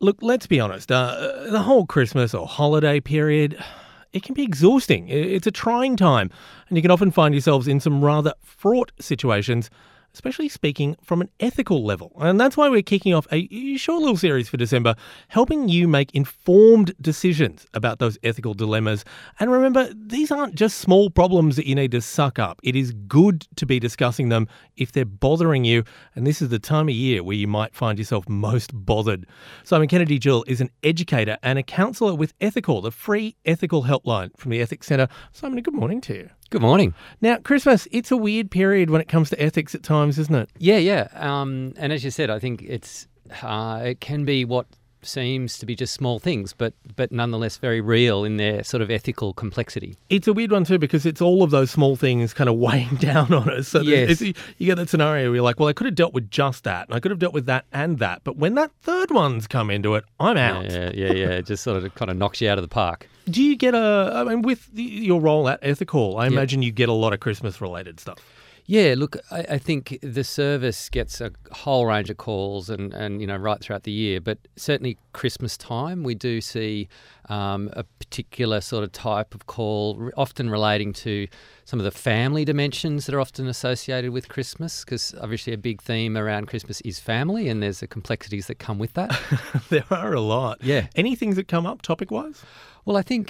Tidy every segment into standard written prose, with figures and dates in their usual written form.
Look, let's be honest. The whole Christmas or holiday period, it can be exhausting. It's a trying time, and you can often find yourselves in some rather fraught situations, especially speaking from an ethical level. And that's why we're kicking off a short little series for December, helping you make informed decisions about those ethical dilemmas. And remember, these aren't just small problems that you need to suck up. It is good to be discussing them if they're bothering you. And this is the time of year where you might find yourself most bothered. Simon Kennedy-Gill is an educator and a counsellor with Ethical, the free ethical helpline from the Ethics Centre. Simon, good morning to you. Good morning. Now, Christmas, it's a weird period when it comes to ethics at times, isn't it? Yeah. And as you said, I think it can be what seems to be just small things, but nonetheless very real in their sort of ethical complexity. It's a weird one too because it's all of those small things kind of weighing down on us. So yes. You get that scenario where you're like, well, I could have dealt with just that, and I could have dealt with that and that, but when that third one's come into it, I'm out. Yeah. It just sort of kind of knocks you out of the park. Do you get with your role at Ethical, I imagine you get a lot of Christmas-related stuff. Yeah, look, I think the service gets a whole range of calls and right throughout the year, but certainly Christmas time we do see a particular sort of type of call, often relating to some of the family dimensions that are often associated with Christmas, because obviously a big theme around Christmas is family, and there's the complexities that come with that. There are a lot. Yeah. Any things that come up topic-wise? Well, I think,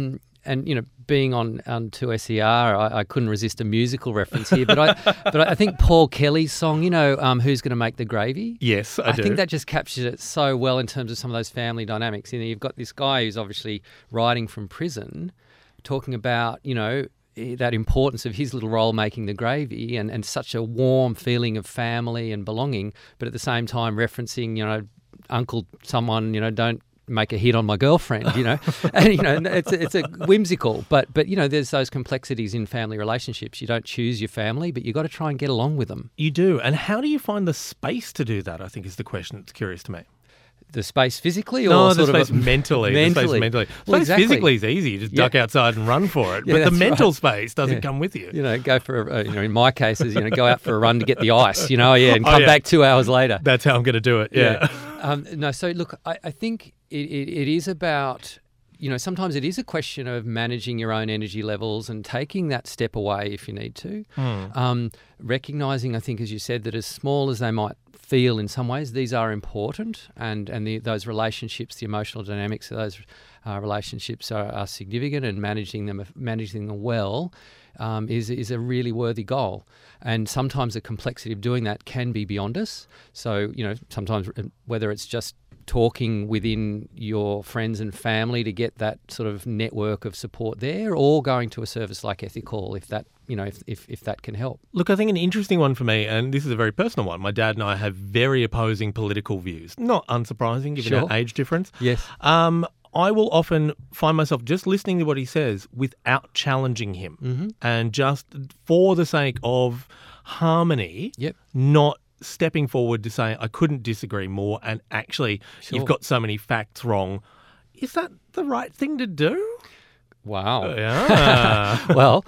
being on 2SER, I couldn't resist a musical reference here, but I think Paul Kelly's song, Who's Going to Make the Gravy? Yes, I do. I think that just captures it so well in terms of some of those family dynamics. You've got this guy who's obviously writing from prison, talking about, that importance of his little role making the gravy and such a warm feeling of family and belonging, but at the same time referencing, uncle someone, don't make a hit on my girlfriend, and it's a whimsical, but there's those complexities in family relationships. You don't choose your family, but you got to try and get along with them. You do. And how do you find the space to do that, I think is the question that's curious to me. The space physically, or no, sort the space of mentally. mentally. The space mentally. Well, Space exactly. physically is easy. You just duck outside and run for it. Yeah, but the that's mental right. space doesn't come with you. Go for in my case is go out for a run to get the ice. And come back 2 hours later. That's how I'm going to do it. Yeah. No. So look, I think it is about. Sometimes it is a question of managing your own energy levels and taking that step away if you need to. Recognizing, I think, as you said, that as small as they might feel in some ways, these are important, and those relationships, the emotional dynamics of those relationships are significant, and managing them well is a really worthy goal. And sometimes the complexity of doing that can be beyond us. So, sometimes whether it's just talking within your friends and family to get that sort of network of support there, or going to a service like Ethical if that if that can help. Look, I think an interesting one for me, and this is a very personal one. My dad and I have very opposing political views. Not unsurprising given our age difference. Yes. I will often find myself just listening to what he says without challenging him, and just for the sake of harmony, not stepping forward to say, I couldn't disagree more, and actually, you've got so many facts wrong. Is that the right thing to do? Wow. Yeah. Well,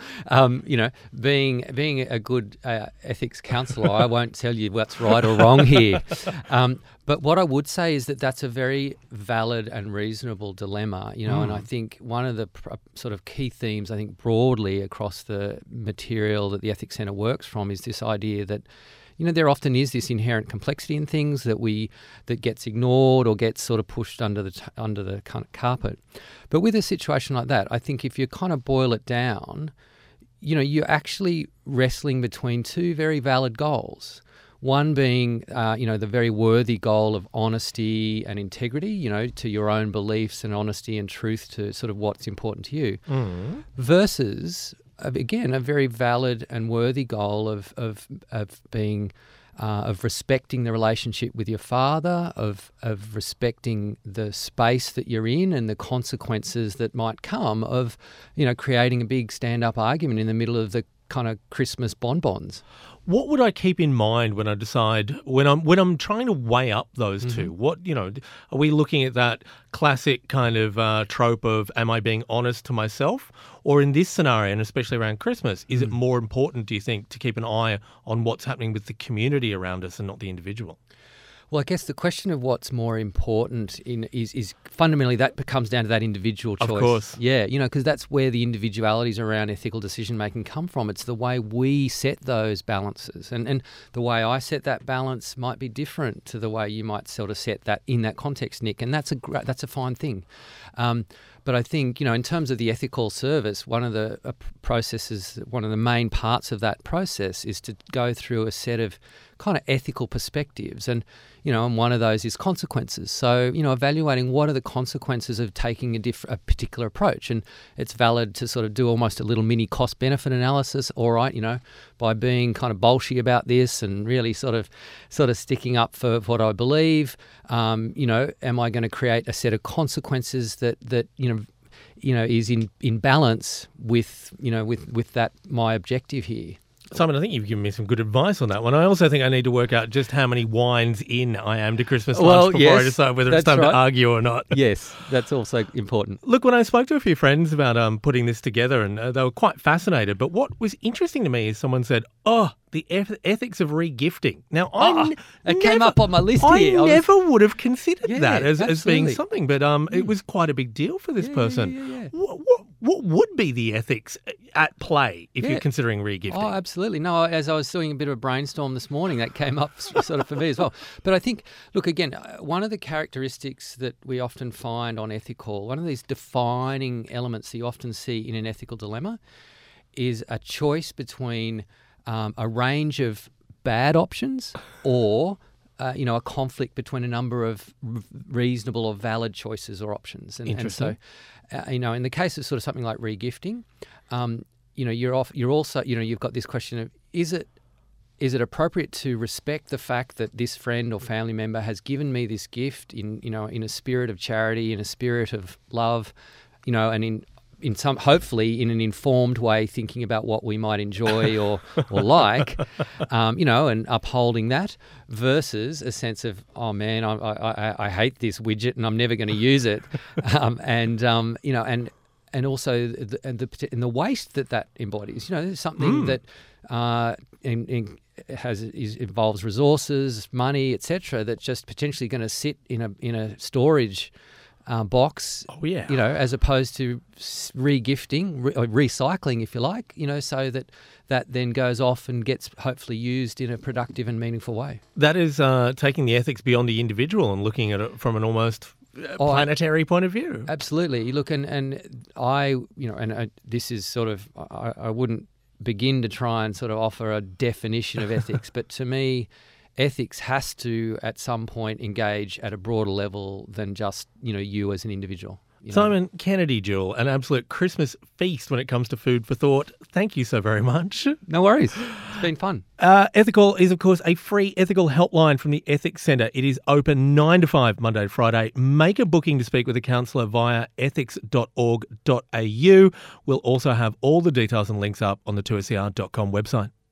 being a good ethics counsellor, I won't tell you what's right or wrong here. But what I would say is that that's a very valid and reasonable dilemma, and I think one of the sort of key themes, I think broadly across the material that the Ethics Centre works from, is this idea that there often is this inherent complexity in things that gets ignored or gets sort of pushed under the kind of carpet. But with a situation like that, I think if you kind of boil it down, you're actually wrestling between two very valid goals. One being, the very worthy goal of honesty and integrity, to your own beliefs, and honesty and truth to sort of what's important to you, versus, again, a very valid and worthy goal of being of respecting the relationship with your father, of respecting the space that you're in and the consequences that might come of creating a big stand-up argument in the middle of the kind of Christmas bonbons. What would I keep in mind when I decide, when I'm trying to weigh up those two? What, are we looking at that classic kind of trope of, am I being honest to myself? Or in this scenario, and especially around Christmas, is it more important, do you think, to keep an eye on what's happening with the community around us and not the individual? Well, I guess the question of what's more important is fundamentally that comes down to that individual choice. Of course. Yeah, because that's where the individualities around ethical decision making come from. It's the way we set those balances, and the way I set that balance might be different to the way you might sort of set that in that context, Nick. And that's a fine thing. But I think, in terms of the ethical service, one of the processes, one of the main parts of that process is to go through a set of kind of ethical perspectives. And one of those is consequences. So, evaluating what are the consequences of taking a particular approach. And it's valid to sort of do almost a little mini cost-benefit analysis. All right, by being kind of bolshy about this and really sort of sticking up for what I believe, am I going to create a set of consequences that is in balance with that my objective here. Simon, I think you've given me some good advice on that one. I also think I need to work out just how many wines in I am to Christmas lunch before I decide whether it's time to argue or not. Yes, that's also important. Look, when I spoke to a few friends about putting this together, and they were quite fascinated, but what was interesting to me is someone said, the ethics of regifting. Now, it came up on my list here. I never would have considered that as being something, but it was quite a big deal for this person. Yeah. What would be the ethics at play if you're considering regifting? Oh, absolutely. No, as I was doing a bit of a brainstorm this morning, that came up sort of for me as well. But I think, look, again, one of the characteristics that we often find on ethical, one of these defining elements that you often see in an ethical dilemma is a choice between a range of bad options or a conflict between a number of reasonable or valid choices or options. And so, in the case of sort of something like regifting, you've got this question of is it appropriate to respect the fact that this friend or family member has given me this gift in a spirit of charity, in a spirit of love, and in some, hopefully in an informed way, thinking about what we might enjoy or like, and upholding that, versus a sense of, oh man, I hate this widget and I'm never going to use it, and also the waste that embodies. There's something that involves resources, money, etc., that's just potentially going to sit in a storage box, as opposed to regifting, recycling, if you like, so that then goes off and gets hopefully used in a productive and meaningful way. That is taking the ethics beyond the individual and looking at it from an almost planetary point of view. Absolutely. Look, this is sort of, I wouldn't begin to try and sort of offer a definition of ethics, but to me, ethics has to, at some point, engage at a broader level than just, you as an individual. Simon Kennedy-Jewell, an absolute Christmas feast when it comes to food for thought. Thank you so very much. No worries. It's been fun. Ethical is, of course, a free ethical helpline from the Ethics Centre. It is open 9 to 5, Monday to Friday. Make a booking to speak with a counsellor via ethics.org.au. We'll also have all the details and links up on the 2SER.com website.